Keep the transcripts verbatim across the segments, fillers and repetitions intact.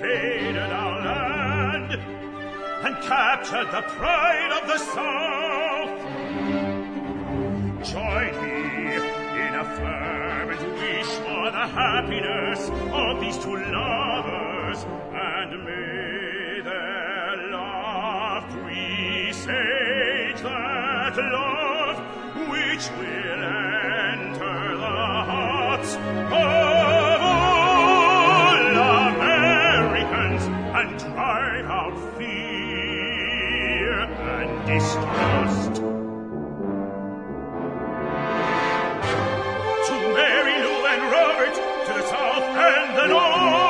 invaded our land and captured the pride of the South. Join me in a fervent wish for the happiness of these two lovers, and may their love presage that love which will enter the hearts of all Americans and drive out fear and distrust. To Mary Lou and Robert, to the south and the north.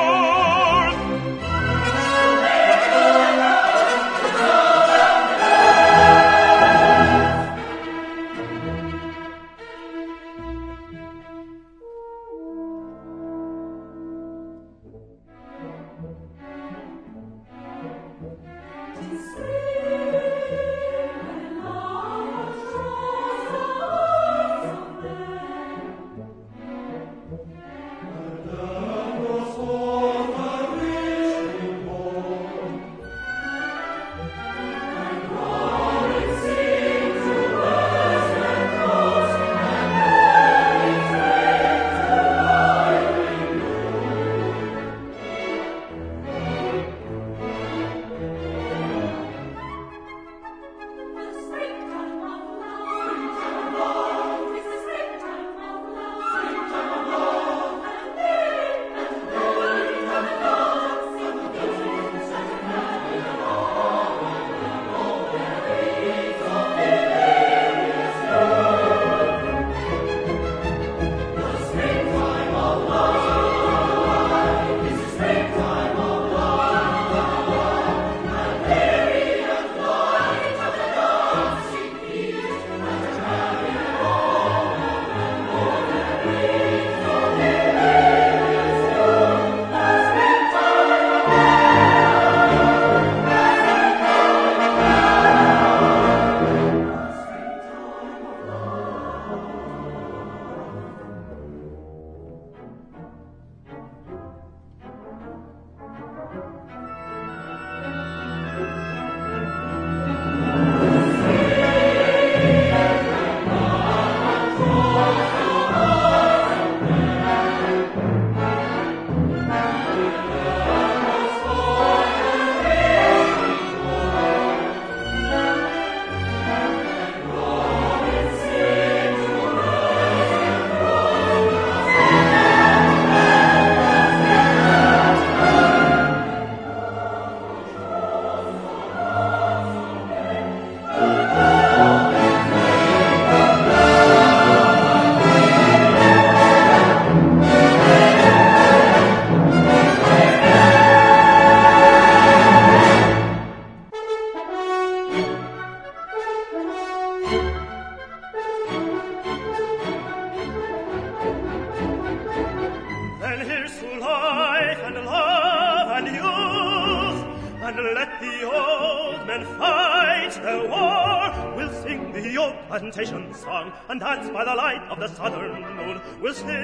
Plantation song, and dance by the light of the southern moon. We'll sing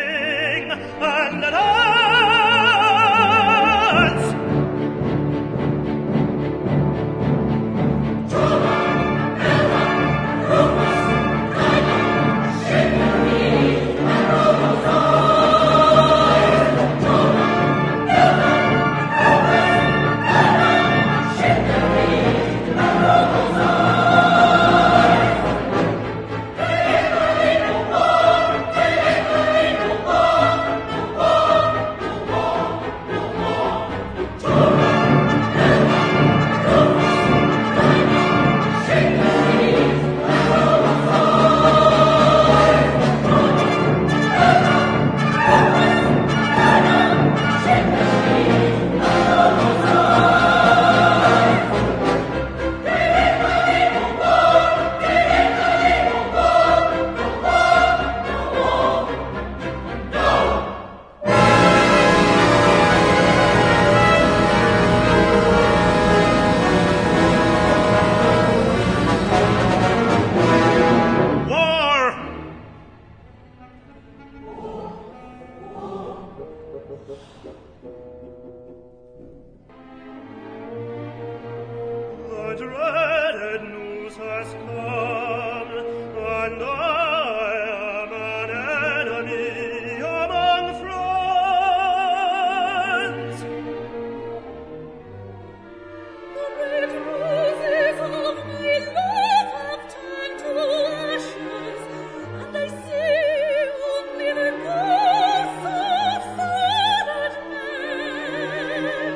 and dance. dreaded news has come, and I am an enemy among friends. The red roses of my love have turned to ashes, and I see only the ghosts of sad men.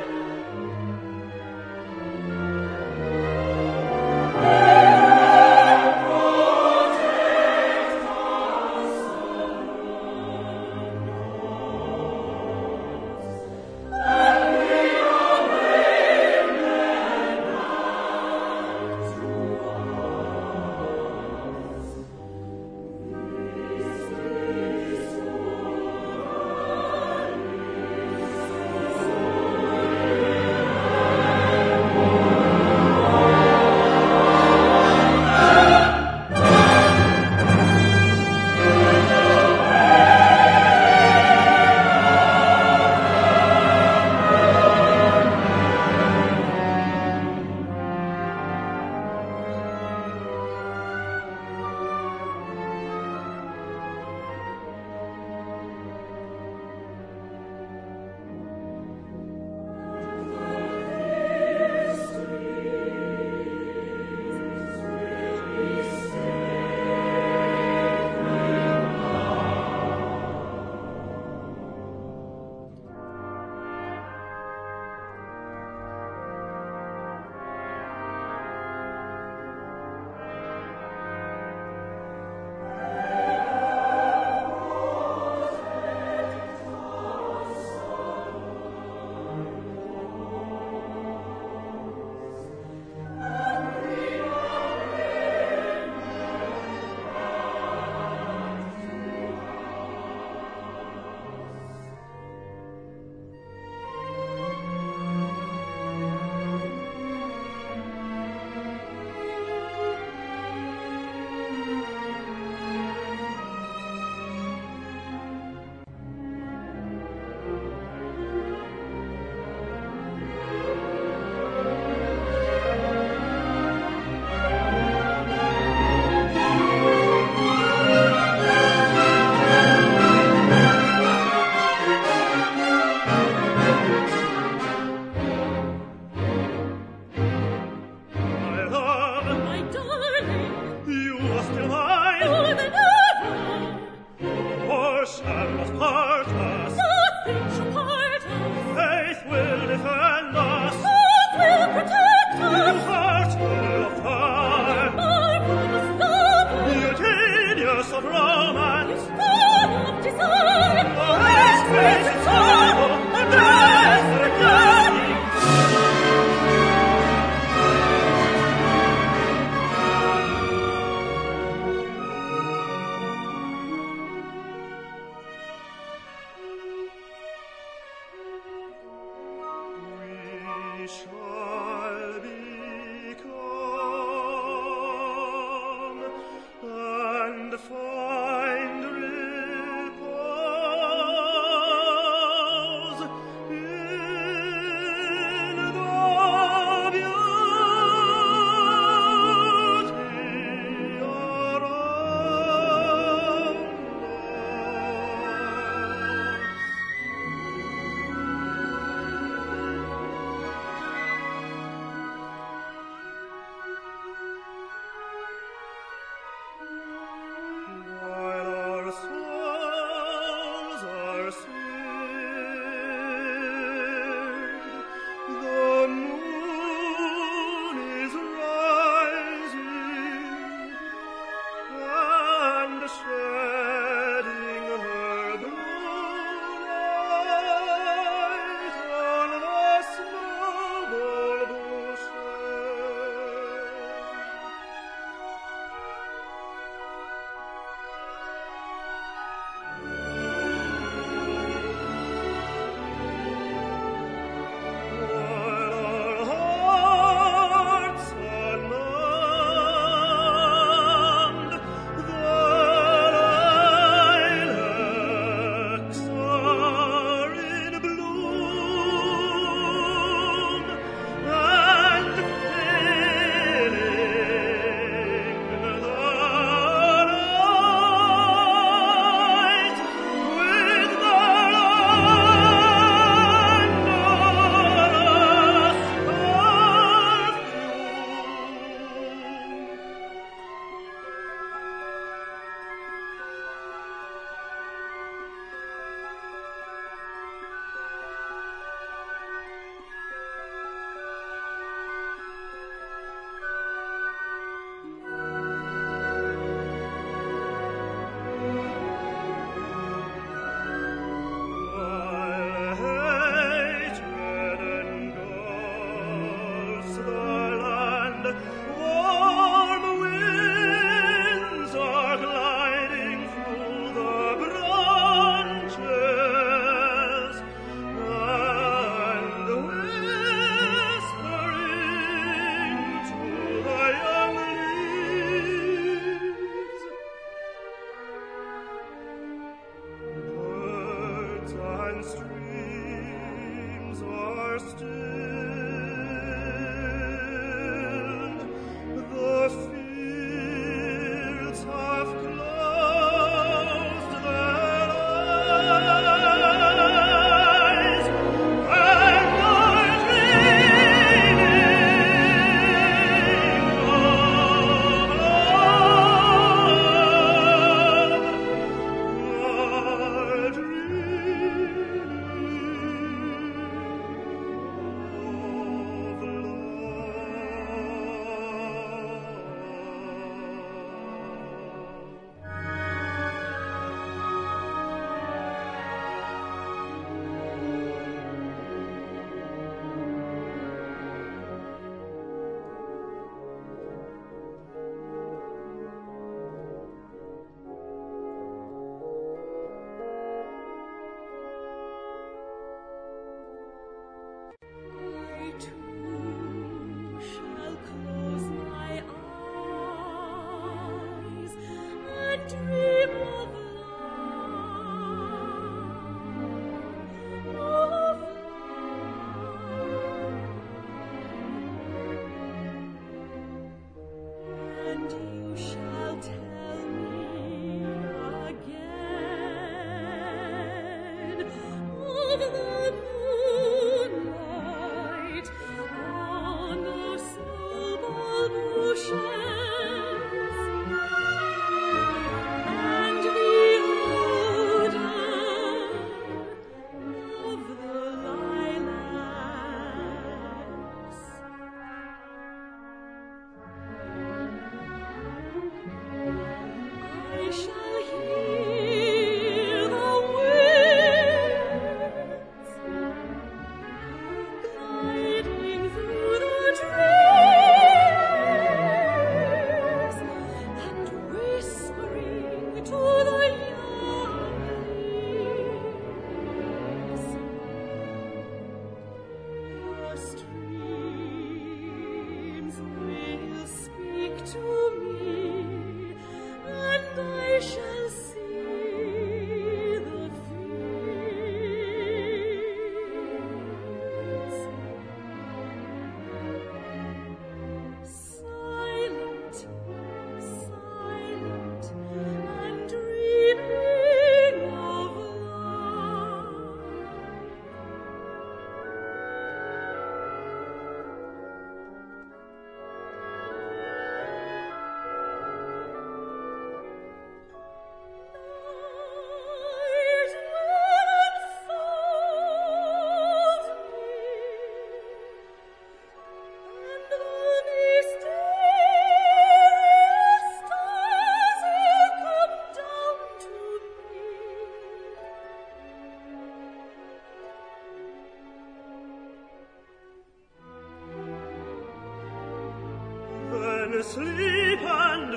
will sleep and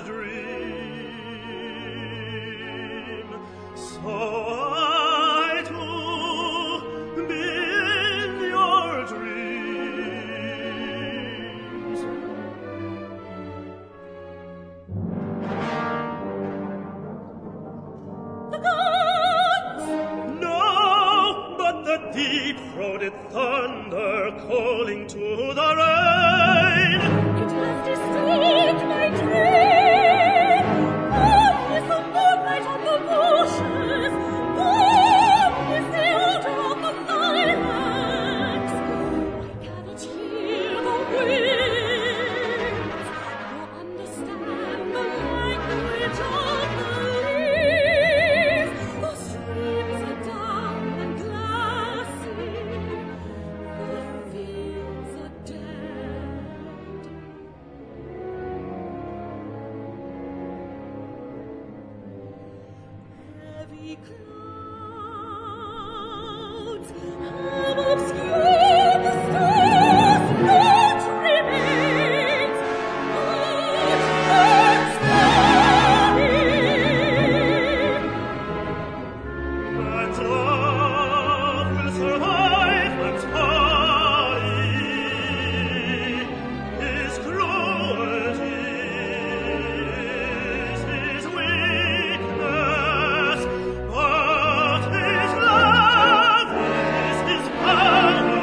dream. So I too be in your dreams. The guns! No, but the deep-throated thunder calling to the rain. It has disturbed my dream. Gone is the moonlight on the bushes. Gone is the odor of the lilacs. I cannot hear the winds, nor understand the language of the leaves. The streams are dumb and glassy. The fields are dead. Heavy clouds have obscured the stars, not remains, but earth's burning. Man's love will survive man's folly. His cruelty is his weakness, but his love is his power.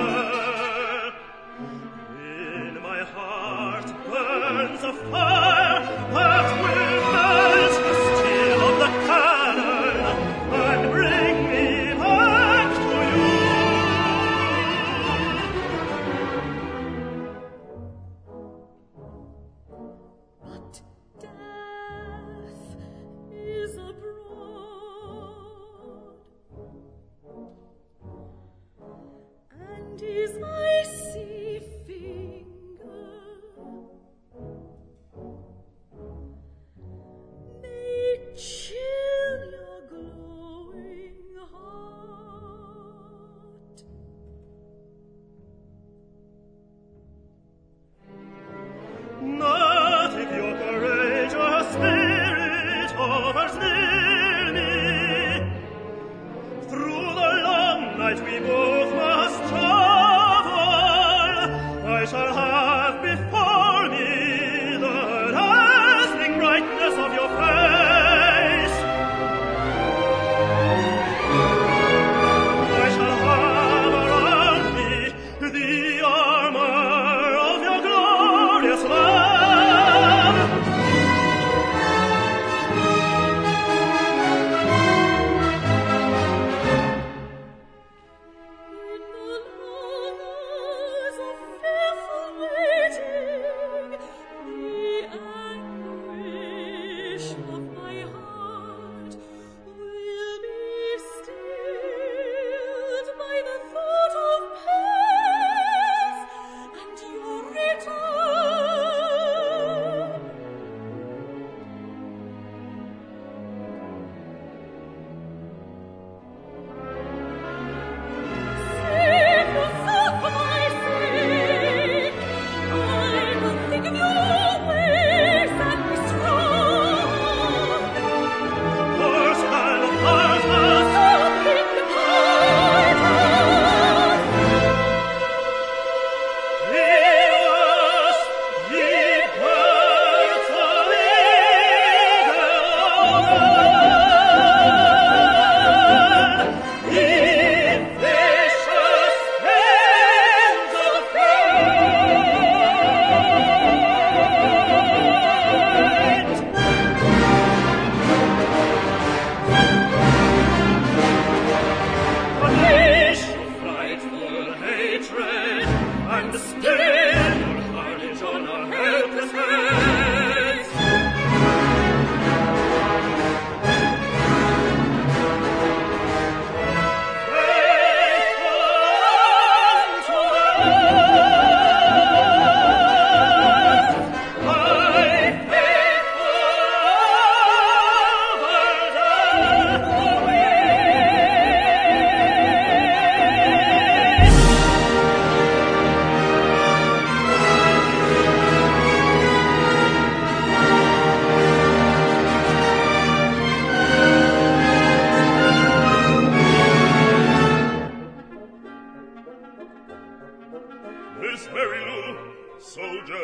In my heart burns a fire that will melt the steel of the cannon and bring me back to you. But death is abroad, and his icy finger may chill your glowing heart. Not if your courageous spirit hovers near me. Through the long night we both must travel. I shall have before me the dazzling brightness of your face. I shall have around me the armor of your glorious love. In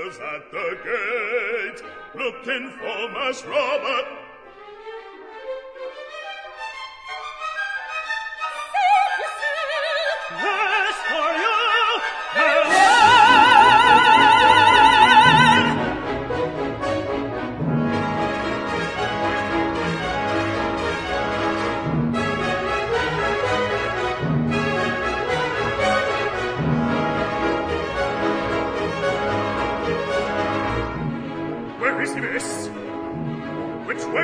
sentinels at the gate, looking for Mass Robert. Yes, for you! Where is this? Which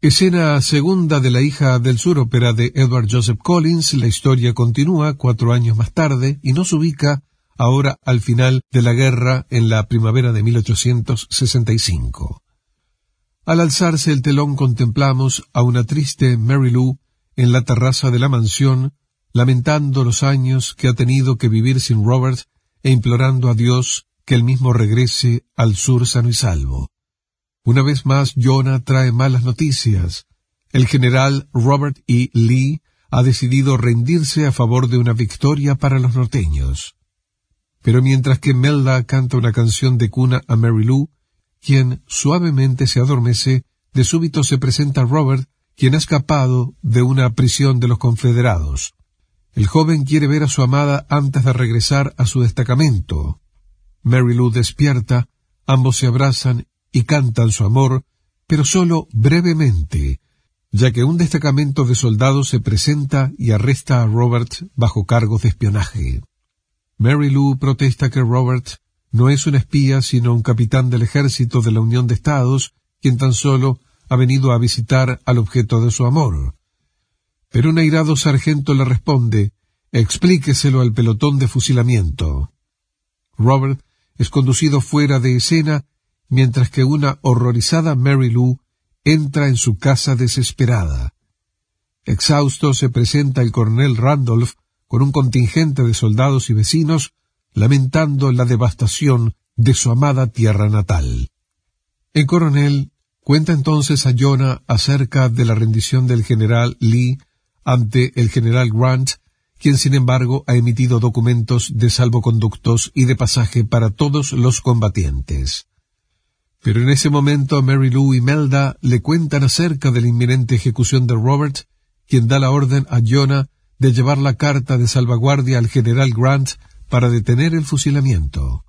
Escena segunda de La hija del sur, ópera de Edward Joseph Collins. La historia continúa cuatro años más tarde y nos ubica ahora al final de la guerra en la primavera de mil ochocientos sesenta y cinco. Al alzarse el telón contemplamos a una triste Mary Lou en la terraza de la mansión, lamentando los años que ha tenido que vivir sin Robert e implorando a Dios que él mismo regrese al sur sano y salvo. Una vez más, Jonah trae malas noticias. El general Robert E. Lee ha decidido rendirse a favor de una victoria para los norteños. Pero mientras que Melda canta una canción de cuna a Mary Lou, quien suavemente se adormece, de súbito se presenta Robert, quien ha escapado de una prisión de los confederados. El joven quiere ver a su amada antes de regresar a su destacamento. Mary Lou despierta, ambos se abrazan y cantan su amor, pero solo brevemente, ya que un destacamento de soldados se presenta y arresta a Robert bajo cargos de espionaje. Mary Lou protesta que Robert no es un espía, sino un capitán del ejército de la Unión de Estados, quien tan solo ha venido a visitar al objeto de su amor. Pero un airado sargento le responde: explíqueselo al pelotón de fusilamiento. Robert es conducido fuera de escena, mientras que una horrorizada Mary Lou entra en su casa desesperada. Exhausto se presenta el coronel Randolph con un contingente de soldados y vecinos, lamentando la devastación de su amada tierra natal. El coronel cuenta entonces a Jonah acerca de la rendición del general Lee ante el general Grant, quien sin embargo ha emitido documentos de salvoconductos y de pasaje para todos los combatientes. Pero en ese momento Mary Lou y Melda le cuentan acerca de la inminente ejecución de Robert, quien da la orden a Jonah de llevar la carta de salvaguardia al general Grant para detener el fusilamiento.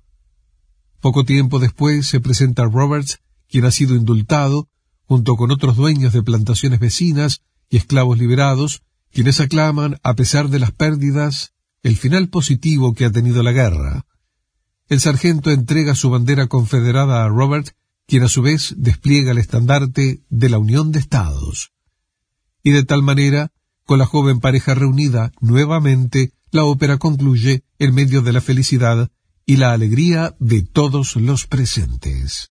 Poco tiempo después se presenta Robert, quien ha sido indultado, junto con otros dueños de plantaciones vecinas y esclavos liberados, quienes aclaman, a pesar de las pérdidas, el final positivo que ha tenido la guerra. El sargento entrega su bandera confederada a Robert, quien a su vez despliega el estandarte de la Unión de Estados. Y de tal manera, con la joven pareja reunida nuevamente, la ópera concluye en medio de la felicidad y la alegría de todos los presentes.